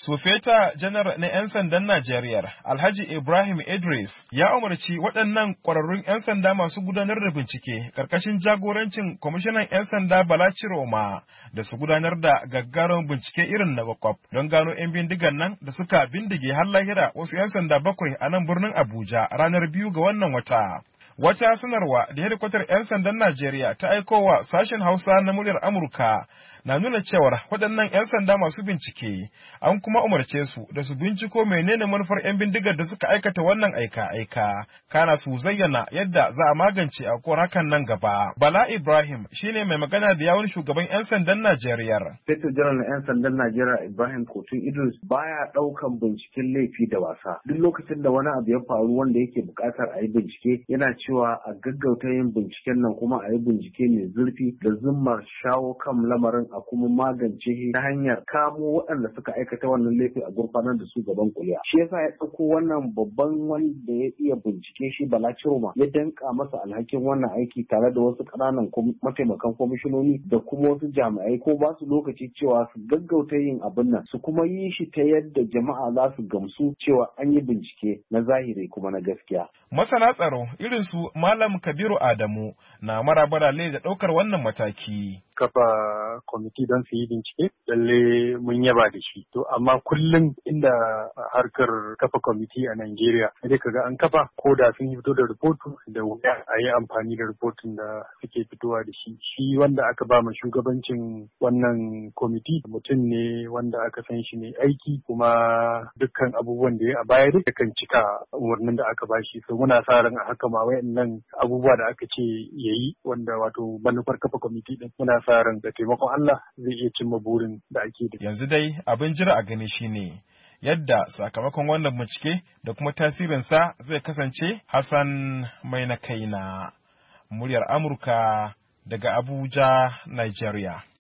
Sufeta Janar na 'yan sandan Najeriya, Alhaji Ibrahim Idris, ya umarci waɗannan ƙwararrun 'yan sanda masu gudanar da bincike ƙarƙashin jagorancin kwamishinan 'yan sanda Bala Ciroma da su gudanar da gaggaron bincike irin na kwakwaf don gano 'yan bindigan nan da suka bindige har lahira wasu 'yan sanda 7 a nan birnin Abuja ranar 2 ga wannan wata. Wata sanarwa da hedikwatar 'yan sandan Najeriya ta aikowa sashen Hausa na muryar Amurka na nuna cewar waɗannan 'yan sanda masu bincike an kuma umarce su da su binciko menene manufar 'yan bindigar da suka aikata wannan aika-aika, kana su zayyana yadda za a magance aukuwar hakan nan gaba. Bala Ibrahim shine mai magana da yawun shugaban 'yan sandan Najeriya. Fetur Janar na 'yan sandan Najeriya Ibrahim Kotun Idris baya ɗaukan binciken laifi da wasa. Duk lokacin da wani abu ya faru wanda yake buƙatar a yi bincike, yana cewa a gaggauta yin binciken nan kuma a yi bincike mai zurfi da zummar shawo kan lamarin a kuma magance ta hanyar kamo waɗanda suka aikata wannan laifi a gurfanar da su gaban kuliya. Shi yasa ya ɗauko wannan babban wanda ya iya bincike shi Bala Ciroma ya danka masa alhakin wannan aiki tare da wasu ƙananan mataimakan kwamishinoni da kuma wasu jami'ai ko ba su lokaci cewa su gaggauta yin abin nan su kuma yi shi ta yadda jama'a za su gamsu cewa an yi bincike na zahiri kuma na gaskiya. Masana tsaro irin su Malam Kabiru Adamu na maraba da ɗaukar wannan mataki. Kafa kwamiti don su yi bincike lalle mun yaba da shi to amma kullum inda harkar kafa kwamiti a Najeriya sai kaga an kafa ko da sun fito da rahoto da wuya a yi amfani da rahoton da suke fitowa da shi wanda aka ba ma shugabancin wannan kwamiti mutum ne wanda aka san shi ne aiki kuma dukkan abubuwan da ya a baya duk kan cika umarnin da aka bashi so muna sa ran a haka ma wayannan abubuwa da aka ce yayi wanda wato manufar kafa kwamiti din muna sa ran da taimakon Allah zai iya cimma burin da ake da. Yanzu dai abin jira a gani shine yadda sakamakon wannan bincike da kuma tasirinsa zai kasance. Hassan mai na kaina, muryar Amurka daga Abuja, Nigeria.